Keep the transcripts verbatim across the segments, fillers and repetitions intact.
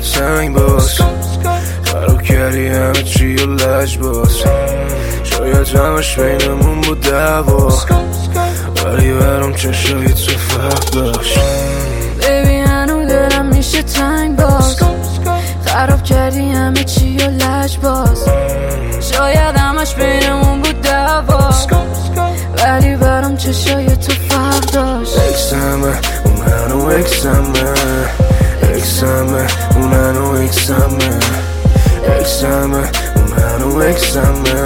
تنگ باز خراب کردی همه چی و لج باز شاید همش بینمون بود دعوا ولی برام چشای تو فرق داشت بیبی هنو دلم میشه تنگ باز خراب کردی همه چی و لج باز شاید همش بینمون بود دعوا ولی برام چشای تو فرق داشت اکسمه اون هنو اکسمه اکسمه اون هنو اکسمه اکسمه اون هنو اکسمه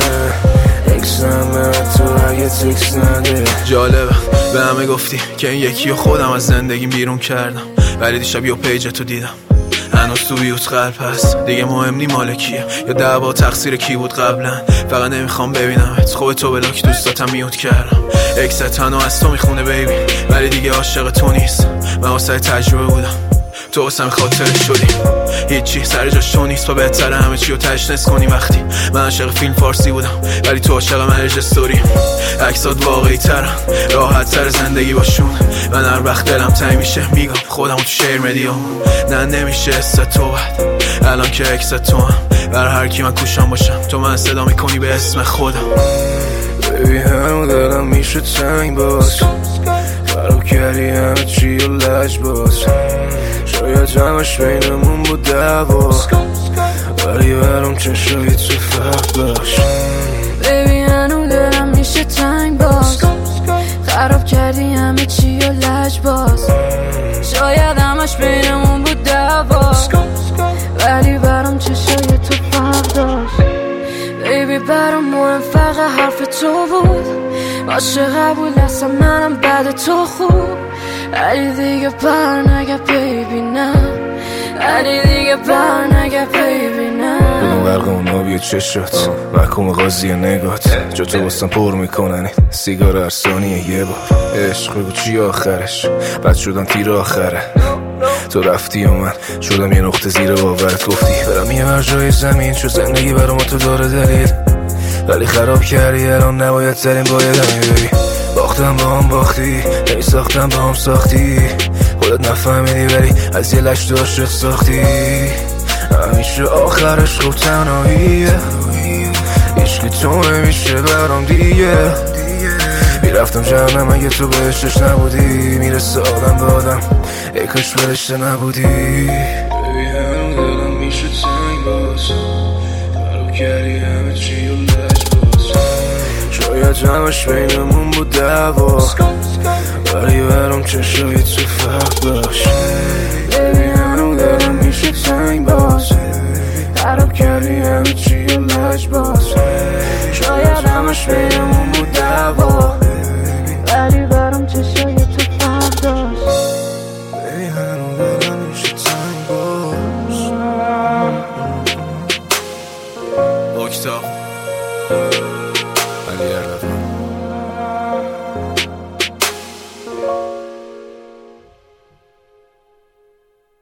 اکسمه تو اگه تکس نده. جالبه به همه گفتی که این یکی و خودم از زندگیم بیرون کردم ولی دیشب یه پیج تو دیدم هنوز تو بیوت قلب هست دیگه مهم نی مال کیه یا دعوا تقصیر کی بود قبلا فقط نمیخوام ببینمت خوب تو بلاک دوستاتم میوت کردم اکست تنها از تو میخونه بیبی ولی دیگه عاشق تو نیست من واسه تجربه بودم تو واسم خاطرش شدی هیچی سر جاش تو نیست و بهتره همه چی رو تشنس کنی وقتی من عاشق فیلم فارسی بودم ولی تو عاشق مرج استوری عکسات واقعی ترن راحت تر زندگی باشون من هر وقت دلم تنگ میشه میگم خودم تو شیر مدیا نه نمیشه است تو بد الان که اکس تو هم برای هر کی من کوشم باشم تو من صدا میکنی به اسم خودم بیبی هنو دلم میشه تنگ باز خراب کردی همه چی و لج باز شاید همش بینمون بود دعوا ولی برام چشای تو فرق داشت بیبی هنو دلم میشه تنگ باز خراب کردی همه چی و لج باز شاید همش بینمون بود دعوا ولی برام چشای تو فرق داشت بیبی برام مهم فقط حرف تو بود باشه قبول اصلا منم بعد تو خوب ولی دیگه بر نگه بیبی نه ولی دیگه بر نگه بیبی نه بدون برق اون آبی و چشات محکوم قاضی نگات جا تو بستن پر میکنن سیگار ارسانیه یه بار عشق بگو چی آخرش بد شدن تیر آخره تو رفتی و من شدم یه نقطه زیر باورت گفتی برم یه مرجای زمین چون زندگی برام تو داره دلیل ولی خراب کردی الان نباید ترین باید همی ببی باختم با هم باختی هی ساختم با هم ساختی خودت نفهمیدی ولی از یه لشت عاشق ساختی همیشه آخرش خوب تنهاییه عشقی تو نمیشه برام دیگه میرفتم جهنم اگه تو بهشتش نبودی میرسه آدم به آدم ای کاش بهشت نبودی بیبی هم دلم میشه تنگ باز خراب کردی همه چی و لج باز شاید همش بینمون بود دعوا ولی برام چشای تو فرق داشت بیبی هم دلم میشه تنگ باز خراب کردی همه چی و لج باز شاید همش بینمون بود دعوا ولی برام چشای تو فرق داشت بیبی هم دلم میشه تنگ باز اکتاب علی اردوان